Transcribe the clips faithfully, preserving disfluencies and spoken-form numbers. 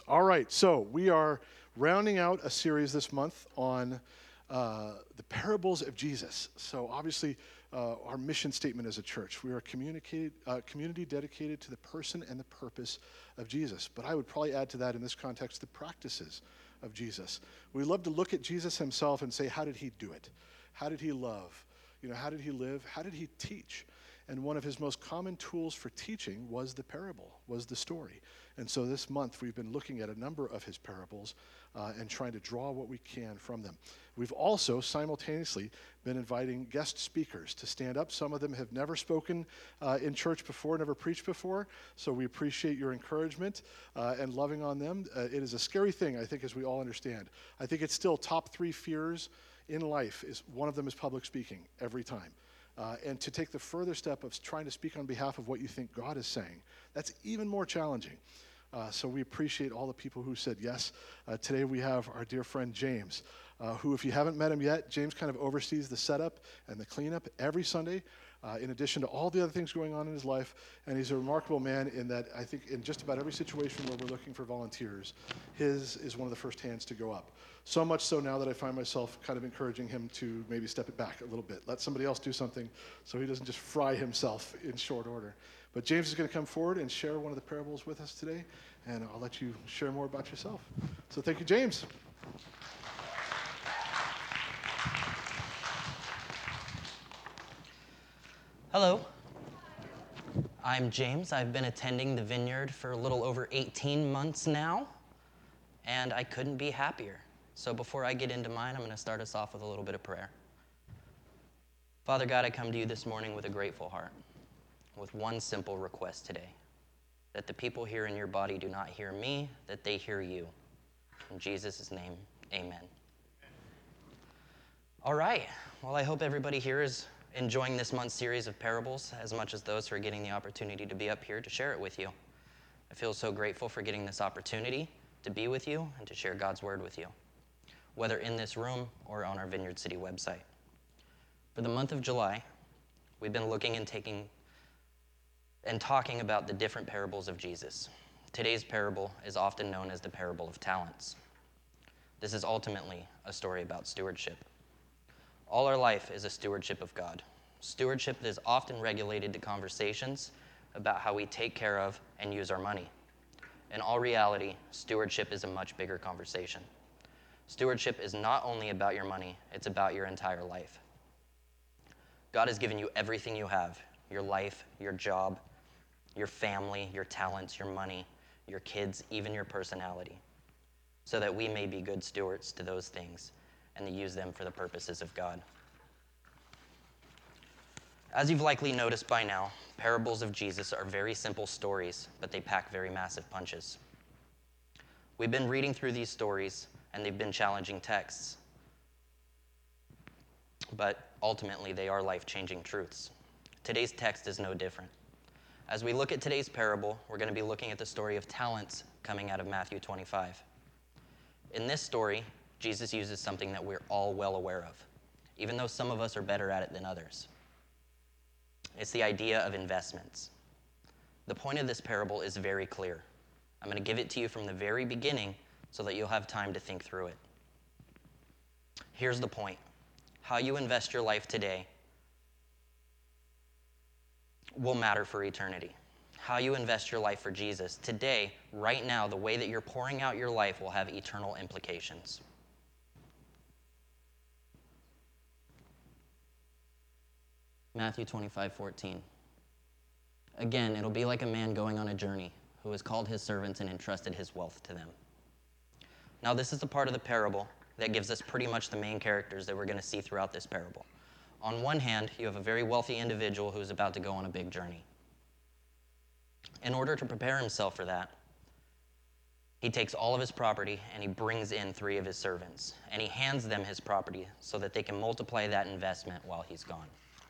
All right, so we are rounding out a series this month on uh, the parables of Jesus. So obviously, uh, our mission statement as a church, we are a communicate, uh, community dedicated to the person and the purpose of Jesus. But I would probably add to that in this context, the practices of Jesus. We love to look at Jesus himself and say, how did he do it? How did he love? You know, how did he live? How did he teach? And one of his most common tools for teaching was the parable, was the story. And so this month we've been looking at a number of his parables uh, and trying to draw what we can from them. We've also simultaneously been inviting guest speakers to stand up. Some of them have never spoken uh, in church before, never preached before, so we appreciate your encouragement uh, and loving on them. Uh, it is a scary thing, I think, as we all understand. I think it's still top three fears in life. Is one of them is public speaking every time. Uh, and to take the further step of trying to speak on behalf of what you think God is saying, that's even more challenging. Uh, so we appreciate all the people who said yes. Uh, today we have our dear friend James, uh, who, if you haven't met him yet, James kind of oversees the setup and the cleanup every Sunday, uh, in addition to all the other things going on in his life. And he's a remarkable man in that I think in just about every situation where we're looking for volunteers, his is one of the first hands to go up. So much so now that I find myself kind of encouraging him to maybe step it back a little bit, let somebody else do something so he doesn't just fry himself in short order. But James is going to come forward and share one of the parables with us today, and I'll let you share more about yourself. So thank you, James. Hello, I'm James. I've been attending the Vineyard for a little over eighteen months now, and I couldn't be happier. So before I get into mine, I'm going to start us off with a little bit of prayer. Father God, I come to you this morning with a grateful heart, with one simple request today, that the people here in your body do not hear me, that they hear you. In Jesus' name, amen. All right, well, I hope everybody here is enjoying this month's series of parables as much as those who are getting the opportunity to be up here to share it with you. I feel so grateful for getting this opportunity to be with you and to share God's word with you, whether in this room or on our Vineyard City website. For the month of July, we've been looking and taking and talking about the different parables of Jesus. Today's parable is often known as the parable of talents. This is ultimately a story about stewardship. All our life is a stewardship of God. Stewardship is often regulated to conversations about how we take care of and use our money. In all reality, stewardship is a much bigger conversation. Stewardship is not only about your money, it's about your entire life. God has given you everything you have, your life, your job, your family, your talents, your money, your kids, even your personality, so that we may be good stewards to those things and to use them for the purposes of God. As you've likely noticed by now, parables of Jesus are very simple stories, but they pack very massive punches. We've been reading through these stories, and they've been challenging texts, but ultimately they are life-changing truths. Today's text is no different. As we look at today's parable, we're going to be looking at the story of talents coming out of Matthew twenty-five. In this story, Jesus uses something that we're all well aware of, even though some of us are better at it than others. It's the idea of investments. The point of this parable is very clear. I'm going to give it to you from the very beginning so that you'll have time to think through it. Here's the point. How you invest your life today will matter for eternity. How you invest your life for Jesus today, right now, the way that you're pouring out your life will have eternal implications. Matthew twenty-five fourteen. Again, it'll be like a man going on a journey who has called his servants and entrusted his wealth to them. Now, this is the part of the parable that gives us pretty much the main characters that we're going to see throughout this parable. On one hand, you have a very wealthy individual who's about to go on a big journey. In order to prepare himself for that, he takes all of his property and he brings in three of his servants, and he hands them his property so that they can multiply that investment while he's gone.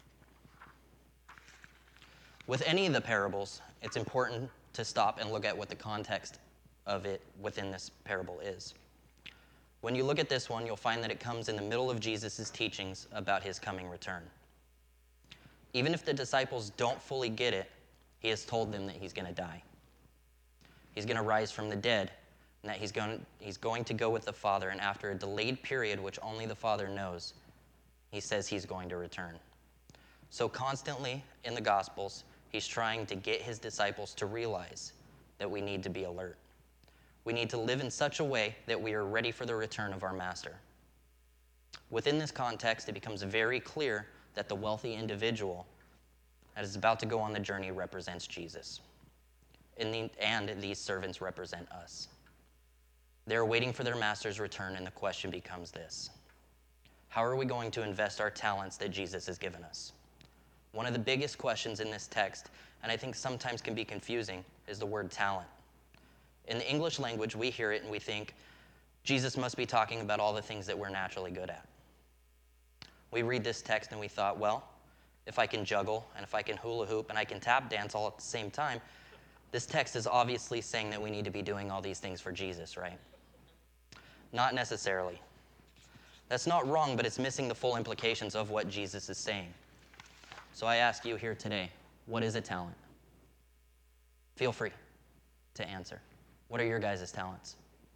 With any of the parables, it's important to stop and look at what the context of it within this parable is. When you look at this one, you'll find that it comes in the middle of Jesus' teachings about his coming return. Even if the disciples don't fully get it, he has told them that he's going to die. He's going to rise from the dead, and that he's going, he's going to go with the Father, and after a delayed period, which only the Father knows, he says he's going to return. So constantly in the Gospels, he's trying to get his disciples to realize that we need to be alert. We need to live in such a way that we are ready for the return of our Master. Within this context, it becomes very clear that the wealthy individual that is about to go on the journey represents Jesus. In the, and these servants represent us. They're waiting for their master's return, and the question becomes this: how are we going to invest our talents that Jesus has given us? One of the biggest questions in this text, and I think sometimes can be confusing, is the word talent. In the English language, we hear it and we think Jesus must be talking about all the things that we're naturally good at. We read this text and we thought, well, if I can juggle and if I can hula hoop and I can tap dance all at the same time, this text is obviously saying that we need to be doing all these things for Jesus, right? Not necessarily. That's not wrong, but it's missing the full implications of what Jesus is saying. So I ask you here today, what is a talent? Feel free to answer. What are your guys' talents?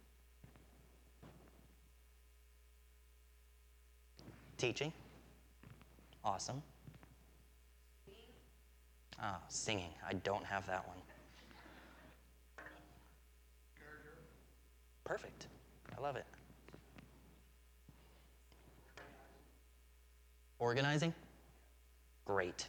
Teaching? Awesome. Ah, singing. I don't have that one. Perfect. I love it. Organizing? Great.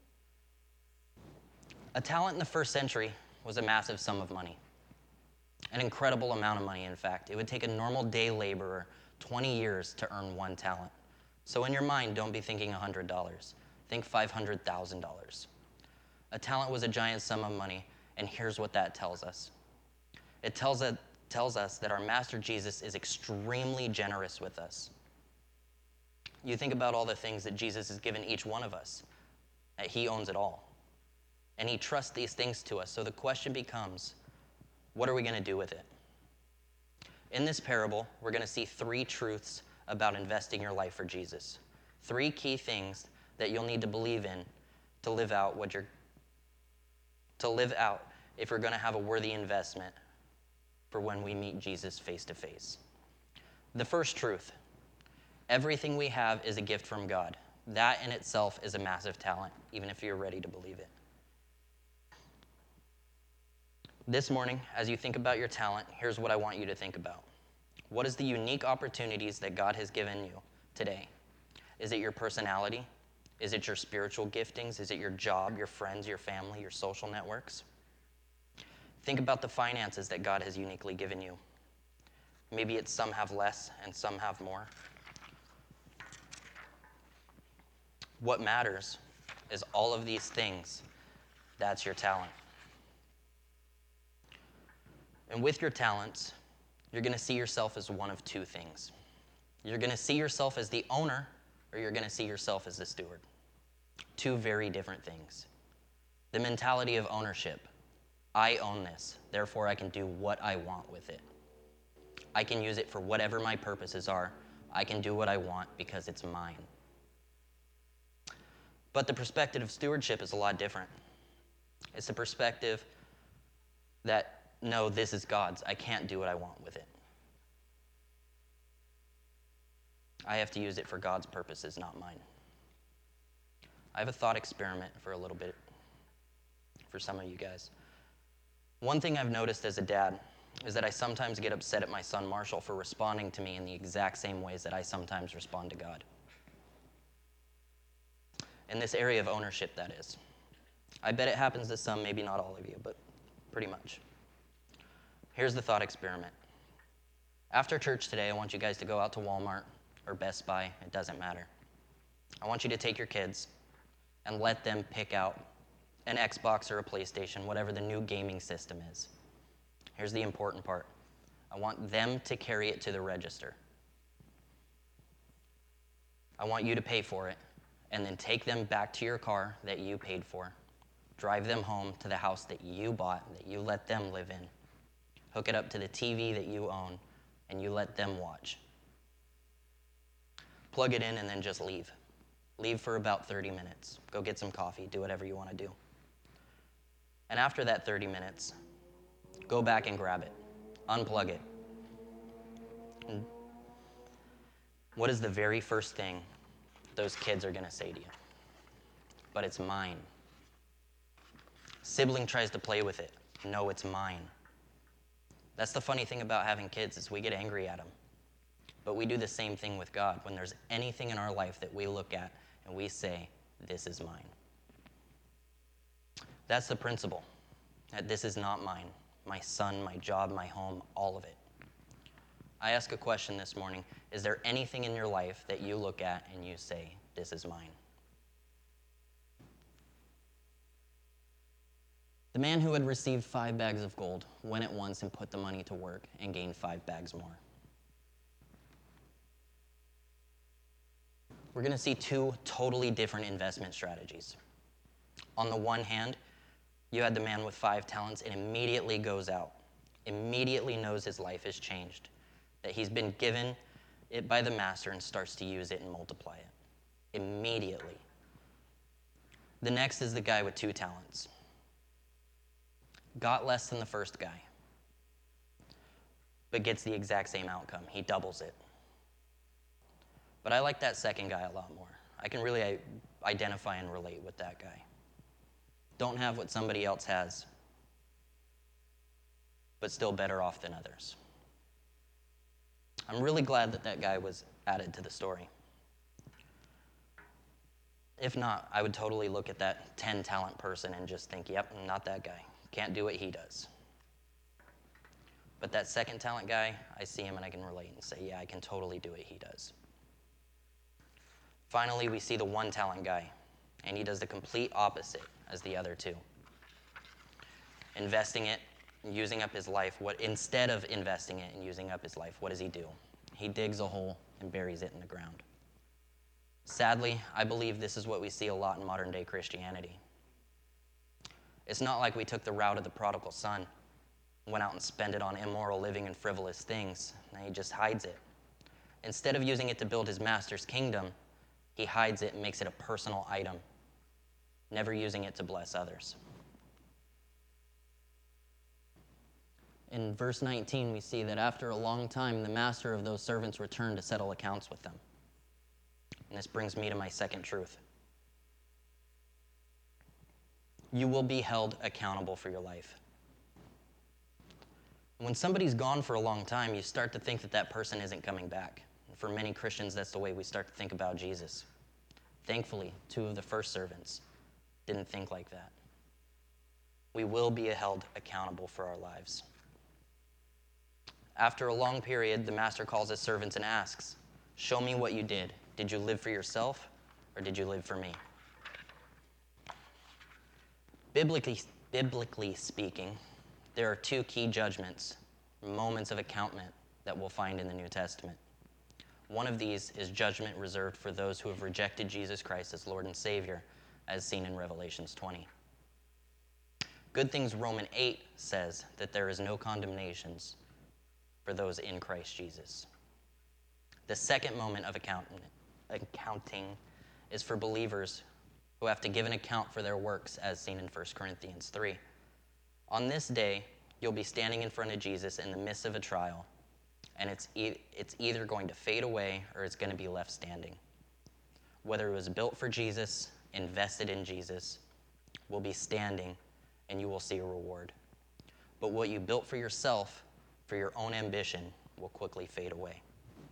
A talent in the first century was a massive sum of money. An incredible amount of money, in fact. It would take a normal day laborer twenty years to earn one talent. So in your mind, don't be thinking one hundred dollars. Think five hundred thousand dollars. A talent was a giant sum of money, and here's what that tells us. It tells, it tells us that our Master Jesus is extremely generous with us. You think about all the things that Jesus has given each one of us. That he owns it all. And he trusts these things to us. So the question becomes, what are we going to do with it? In this parable, we're going to see three truths about investing your life for Jesus. Three key things that you'll need to believe in to live out what you're to live out if you're going to have a worthy investment for when we meet Jesus face to face. The first truth: everything we have is a gift from God. That in itself is a massive talent, even if you're ready to believe it. This morning, as you think about your talent, here's what I want you to think about. What is the unique opportunities that God has given you today? Is it your personality? Is it your spiritual giftings? Is it your job, your friends, your family, your social networks? Think about the finances that God has uniquely given you. Maybe it's some have less and some have more. What matters is all of these things. That's your talent. And with your talents, you're going to see yourself as one of two things. You're going to see yourself as the owner, or you're going to see yourself as the steward. Two very different things. The mentality of ownership. I own this, therefore I can do what I want with it. I can use it for whatever my purposes are. I can do what I want because it's mine. But the perspective of stewardship is a lot different. It's the perspective that, no, this is God's. I can't do what I want with it. I have to use it for God's purposes, not mine. I have a thought experiment for a little bit for some of you guys. One thing I've noticed as a dad is that I sometimes get upset at my son Marshall for responding to me in the exact same ways that I sometimes respond to God. In this area of ownership, that is. I bet it happens to some, maybe not all of you, but pretty much. Here's the thought experiment. After church today, I want you guys to go out to Walmart or Best Buy, it doesn't matter. I want you to take your kids and let them pick out an Xbox or a PlayStation, whatever the new gaming system is. Here's the important part. I want them to carry it to the register. I want you to pay for it, and then take them back to your car that you paid for. Drive them home to the house that you bought, that you let them live in. Hook it up to the T V that you own, and you let them watch. Plug it in and then just leave. Leave for about thirty minutes. Go get some coffee, do whatever you want to do. And after that thirty minutes, go back and grab it. Unplug it. And what is the very first thing those kids are going to say to you? But it's mine. Sibling tries to play with it. No, it's mine. That's the funny thing about having kids is we get angry at them. But we do the same thing with God when there's anything in our life that we look at and we say, this is mine. That's the principle, that this is not mine. My son, my job, my home, all of it. I ask a question this morning. Is there anything in your life that you look at and you say, this is mine? The man who had received five bags of gold went at once and put the money to work and gained five bags more. We're going to see two totally different investment strategies. On the one hand, you had the man with five talents and immediately goes out, immediately knows his life has changed, that he's been given it by the master and starts to use it and multiply it. Immediately. The next is the guy with two talents. Got less than the first guy, but gets the exact same outcome. He doubles it. But I like that second guy a lot more. I can really identify and relate with that guy. Don't have what somebody else has, but still better off than others. I'm really glad that that guy was added to the story. If not, I would totally look at that ten talent person and just think, yep, not that guy. Can't do what he does. But that second talent guy, I see him and I can relate and say, yeah, I can totally do what he does. Finally, we see the one talent guy, and he does the complete opposite as the other two. Investing it, using up his life, what instead of investing it and using up his life, what does he do? He digs a hole and buries it in the ground. Sadly, I believe this is what we see a lot in modern day Christianity. It's not like we took the route of the prodigal son, went out and spent it on immoral living and frivolous things, and he just hides it. Instead of using it to build his master's kingdom, he hides it and makes it a personal item, never using it to bless others. In verse nineteen, we see that after a long time, the master of those servants returned to settle accounts with them. And this brings me to my second truth. You will be held accountable for your life. When somebody's gone for a long time, you start to think that that person isn't coming back. And for many Christians, that's the way we start to think about Jesus. Thankfully, two of the first servants didn't think like that. We will be held accountable for our lives. After a long period, the master calls his servants and asks, show me what you did. Did you live for yourself, or did you live for me? Biblically, biblically speaking, there are two key judgments, moments of accountment that we'll find in the New Testament. One of these is judgment reserved for those who have rejected Jesus Christ as Lord and Savior, as seen in Revelations twenty. Good Things Romans eight says that there is no condemnations for those in Christ Jesus. The second moment of accounting is for believers who have to give an account for their works, as seen in First Corinthians three. On this day, you'll be standing in front of Jesus in the midst of a trial, and it's, e- it's either going to fade away or it's going to be left standing. Whether it was built for Jesus, invested in Jesus, will be standing, and you will see a reward. But what you built for yourself, for your own ambition, will quickly fade away.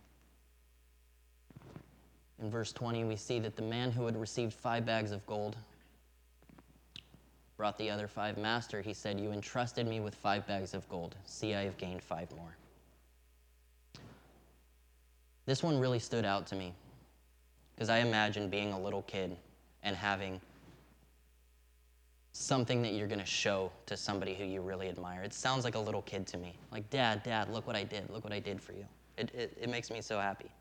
In verse twenty, we see that the man who had received five bags of gold brought the other five. Master, he said, you entrusted me with five bags of gold. See, I have gained five more. This one really stood out to me because I imagine being a little kid and having something that you're going to show to somebody who you really admire. It sounds like a little kid to me. Like, Dad, Dad, look what I did. Look what I did for you. It, it, it makes me so happy.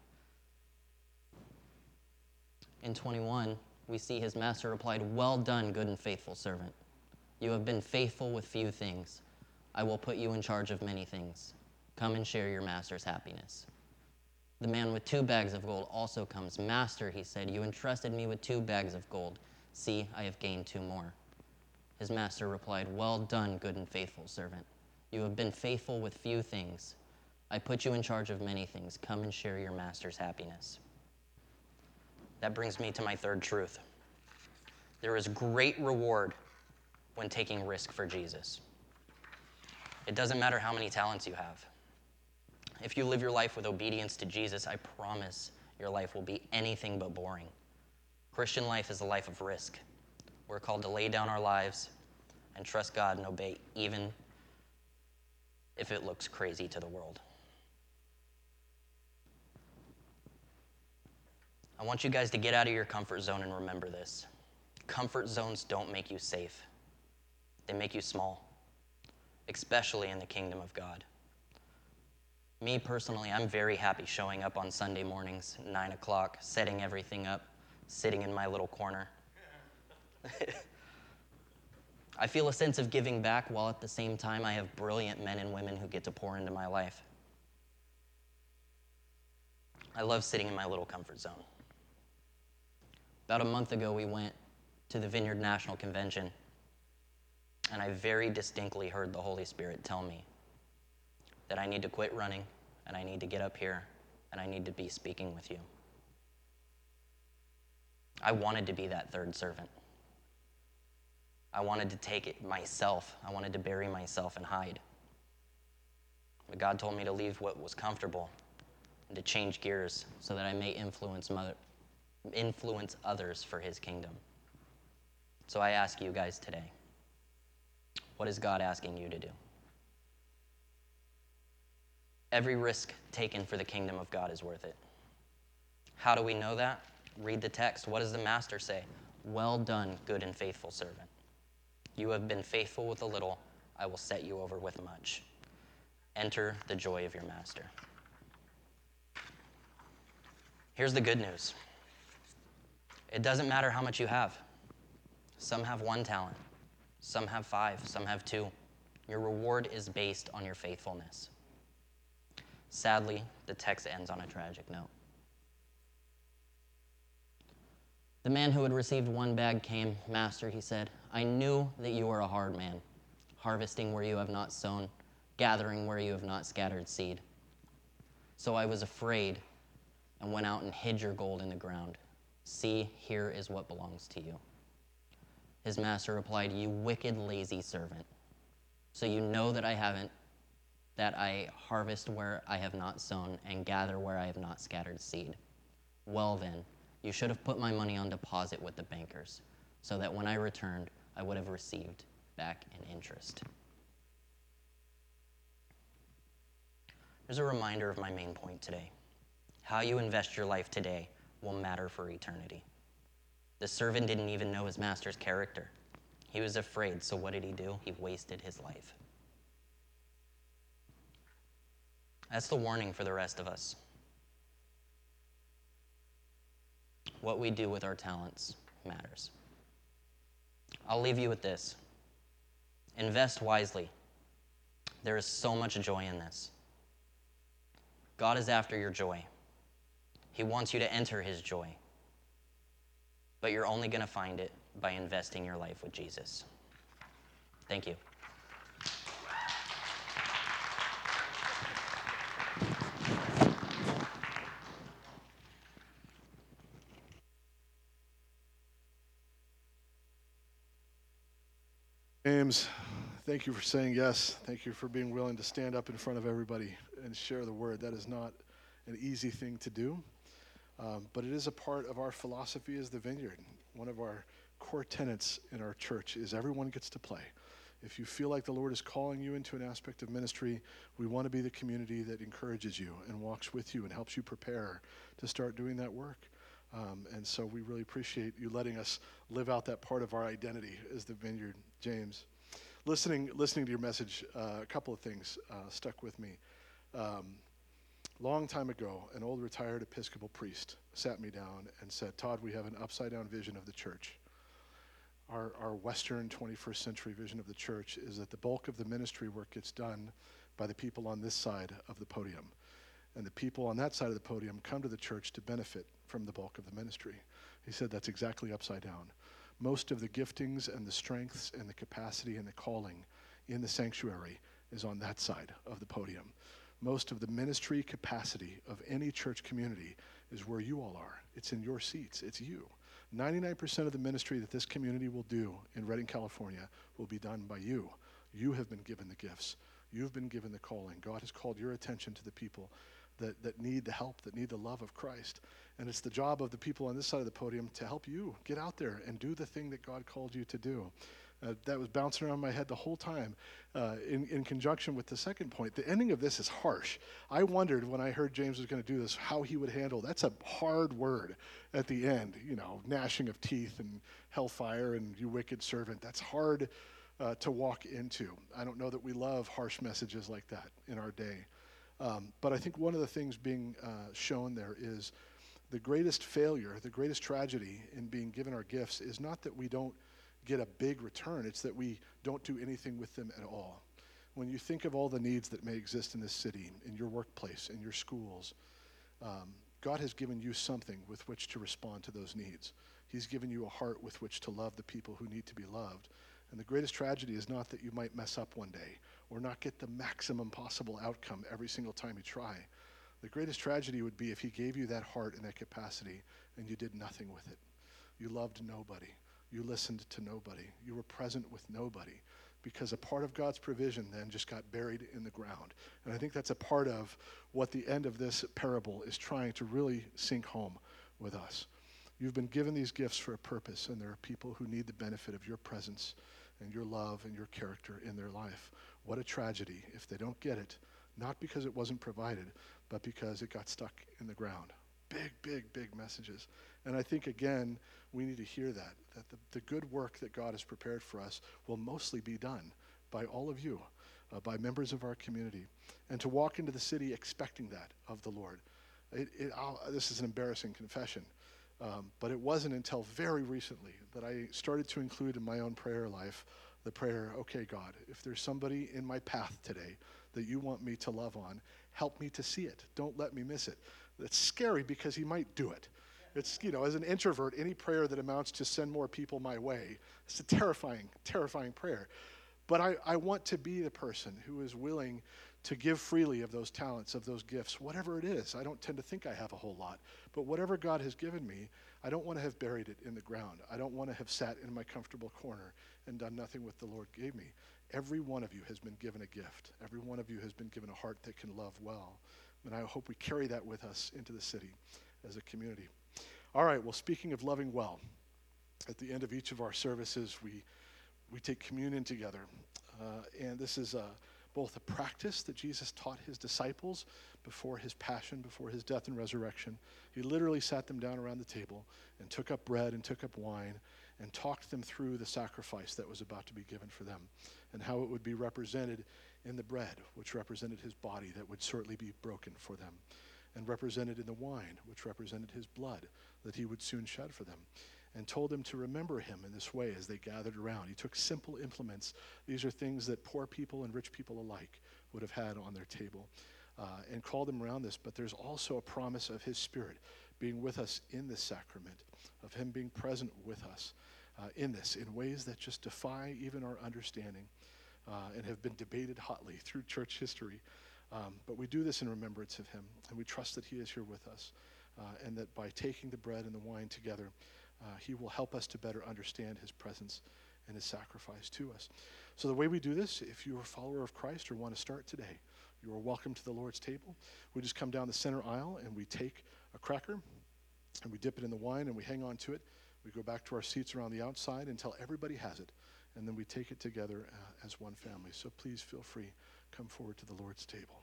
In twenty-one, we see his master replied, well done, good and faithful servant. You have been faithful with few things. I will put you in charge of many things. Come and share your master's happiness. The man with two bags of gold also comes. Master, he said, you entrusted me with two bags of gold. See, I have gained two more. His master replied, well done, good and faithful servant. You have been faithful with few things. I put you in charge of many things. Come and share your master's happiness. That brings me to my third truth. There is great reward when taking risk for Jesus. It doesn't matter how many talents you have. If you live your life with obedience to Jesus, I promise your life will be anything but boring. Christian life is a life of risk. We're called to lay down our lives and trust God and obey even if it looks crazy to the world. I want you guys to get out of your comfort zone and remember this. Comfort zones don't make you safe. They make you small, especially in the kingdom of God. Me personally, I'm very happy showing up on Sunday mornings, nine o'clock, setting everything up, sitting in my little corner. I feel a sense of giving back while at the same time I have brilliant men and women who get to pour into my life. I love sitting in my little comfort zone. About a month ago, we went to the Vineyard National Convention, and I very distinctly heard the Holy Spirit tell me that I need to quit running, and I need to get up here, and I need to be speaking with you. I wanted to be that third servant. I wanted to take it myself. I wanted to bury myself and hide. But God told me to leave what was comfortable and to change gears so that I may influence mother, influence others for his kingdom. So I ask you guys today, what is God asking you to do? Every risk taken for the kingdom of God is worth it. How do we know that? Read the text. What does the master say? Well done, good and faithful servant. You have been faithful with a little, I will set you over with much. Enter the joy of your master. Here's the good news. It doesn't matter how much you have. Some have one talent. Some have five. Some have two. Your reward is based on your faithfulness. Sadly, the text ends on a tragic note. The man who had received one bag came. Master, he said, I knew that you are a hard man, harvesting where you have not sown, gathering where you have not scattered seed. So I was afraid and went out and hid your gold in the ground. See, here is what belongs to you. His master replied, you wicked, lazy servant. So you know that I haven't, that I harvest where I have not sown and gather where I have not scattered seed. Well then, you should have put my money on deposit with the bankers, so that when I returned, I would have received back in interest. Here's a reminder of my main point today. How you invest your life today will matter for eternity. The servant didn't even know his master's character. He was afraid, so what did he do? He wasted his life. That's the warning for the rest of us. What we do with our talents matters. I'll leave you with this. Invest wisely. There is so much joy in this. God is after your joy. He wants you to enter his joy. But you're only going to find it by investing your life with Jesus. Thank you. James, thank you for saying yes. Thank you for being willing to stand up in front of everybody and share the word. That is not an easy thing to do, um, but it is a part of our philosophy as the Vineyard. One of our core tenets in our church is everyone gets to play. If you feel like the Lord is calling you into an aspect of ministry, we want to be the community that encourages you and walks with you and helps you prepare to start doing that work. Um, and so we really appreciate you letting us live out that part of our identity as the Vineyard, James. Listening listening to your message, uh, a couple of things uh, stuck with me. Um, long time ago, an old retired Episcopal priest sat me down and said, Todd, we have an upside-down vision of the church. Our, our Western twenty-first century vision of the church is that the bulk of the ministry work gets done by the people on this side of the podium. And the people on that side of the podium come to the church to benefit from the bulk of the ministry. He said that's exactly upside down. Most of the giftings and the strengths and the capacity and the calling in the sanctuary is on that side of the podium. Most of the ministry capacity of any church community is where you all are. It's in your seats. It's you. ninety-nine percent of the ministry that this community will do in Redding, California will be done by you. You have been given the gifts. You've been given the calling. God has called your attention to the people that, that need the help, that need the love of Christ. And it's the job of the people on this side of the podium to help you get out there and do the thing that God called you to do. Uh, that was bouncing around my head the whole time uh, in, in conjunction with the second point. The ending of this is harsh. I wondered when I heard James was going to do this, how he would handle. That's a hard word at the end, you know, gnashing of teeth and hellfire and you wicked servant. That's hard uh, to walk into. I don't know that we love harsh messages like that in our day. Um, but I think one of the things being uh, shown there is the greatest failure, the greatest tragedy in being given our gifts is not that we don't get a big return. It's that we don't do anything with them at all. When you think of all the needs that may exist in this city, in your workplace, in your schools, um, God has given you something with which to respond to those needs. He's given you a heart with which to love the people who need to be loved. And the greatest tragedy is not that you might mess up one day or not get the maximum possible outcome every single time you try. The greatest tragedy would be if he gave you that heart and that capacity and you did nothing with it. You loved nobody. You listened to nobody. You were present with nobody, because a part of God's provision then just got buried in the ground. And I think that's a part of what the end of this parable is trying to really sink home with us. You've been given these gifts for a purpose, and there are people who need the benefit of your presence and your love and your character in their life. What a tragedy if they don't get it, not because it wasn't provided, but because it got stuck in the ground. Big, big, big messages. And I think, again, we need to hear that, that the, the good work that God has prepared for us will mostly be done by all of you, uh, by members of our community. And to walk into the city expecting that of the Lord. It, it, I'll, this is an embarrassing confession, um, but it wasn't until very recently that I started to include in my own prayer life the prayer, okay, God, if there's somebody in my path today that you want me to love on, help me to see it. Don't let me miss it. It's scary because he might do it. It's, you know, as an introvert, any prayer that amounts to send more people my way, it's a terrifying, terrifying prayer. But I, I want to be the person who is willing to give freely of those talents, of those gifts, whatever it is. I don't tend to think I have a whole lot. But whatever God has given me, I don't want to have buried it in the ground. I don't want to have sat in my comfortable corner and done nothing with the Lord gave me. Every one of you has been given a gift. Every one of you has been given a heart that can love well. And I hope we carry that with us into the city as a community. All right, well, speaking of loving well, at the end of each of our services, we we take communion together. Uh, and this is uh, both a practice that Jesus taught his disciples before his passion, before his death and resurrection. He literally sat them down around the table and took up bread and took up wine and talked them through the sacrifice that was about to be given for them and how it would be represented in the bread, which represented his body that would shortly be broken for them, and represented in the wine, which represented his blood that he would soon shed for them, and told them to remember him in this way as they gathered around. He took simple implements. These are things that poor people and rich people alike would have had on their table, uh, and called them around this. But there's also a promise of his Spirit being with us in this sacrament, of him being present with us uh, in this, in ways that just defy even our understanding uh, and have been debated hotly through church history. Um, but we do this in remembrance of him, and we trust that he is here with us, uh, and that by taking the bread and the wine together, uh, he will help us to better understand his presence and his sacrifice to us. So the way we do this, if you're a follower of Christ or want to start today, you are welcome to the Lord's table. We just come down the center aisle and we take a cracker and we dip it in the wine and we hang on to it. We go back to our seats around the outside until everybody has it, and then we take it together uh, as one family. So please feel free, come forward to the Lord's table.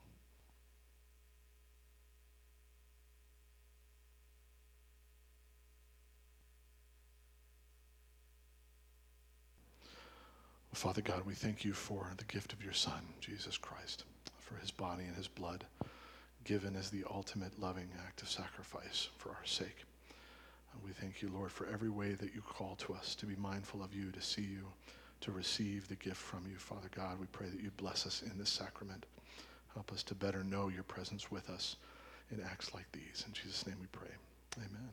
Father God, we thank you for the gift of your Son, Jesus Christ, for his body and his blood, given as the ultimate loving act of sacrifice for our sake. And we thank you, Lord, for every way that you call to us to be mindful of you, to see you, to receive the gift from you. Father God, we pray that you bless us in this sacrament. Help us to better know your presence with us in acts like these. In Jesus' name we pray. Amen.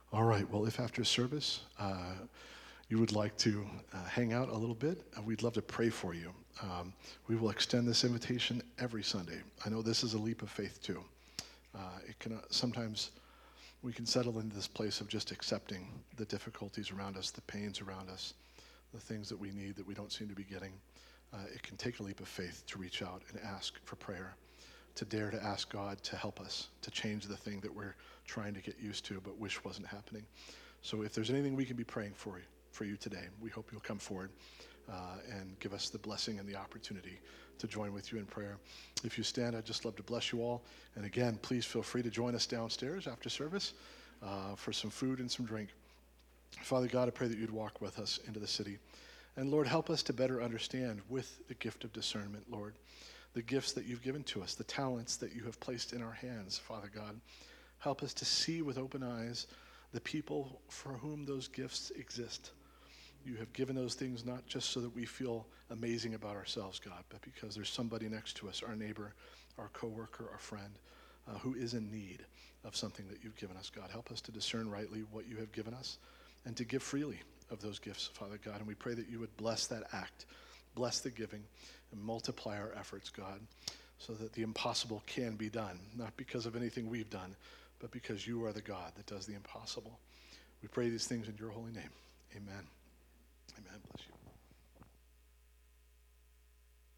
All right, well, if after service uh, you would like to uh, hang out a little bit, uh, we'd love to pray for you. Um, we will extend this invitation every Sunday. I know this is a leap of faith too. Uh, it can uh, sometimes we can settle into this place of just accepting the difficulties around us, the pains around us, the things that we need that we don't seem to be getting. Uh, it can take a leap of faith to reach out and ask for prayer, to dare to ask God to help us, to change the thing that we're trying to get used to but wish wasn't happening. So if there's anything we can be praying for you, for you today, we hope you'll come forward uh, and give us the blessing and the opportunity to join with you in prayer. If you stand, I'd just love to bless you all. And again, please feel free to join us downstairs after service uh, for some food and some drink. Father God, I pray that you'd walk with us into the city. And Lord, help us to better understand with the gift of discernment, Lord, the gifts that you've given to us, the talents that you have placed in our hands, Father God. Help us to see with open eyes the people for whom those gifts exist. You have given those things not just so that we feel amazing about ourselves, God, but because there's somebody next to us, our neighbor, our coworker, our friend, uh, who is in need of something that you've given us, God. Help us to discern rightly what you have given us and to give freely of those gifts, Father God. And we pray that you would bless that act, bless the giving, and multiply our efforts, God, so that the impossible can be done, not because of anything we've done, but because you are the God that does the impossible. We pray these things in your holy name. Amen. Amen. Bless you.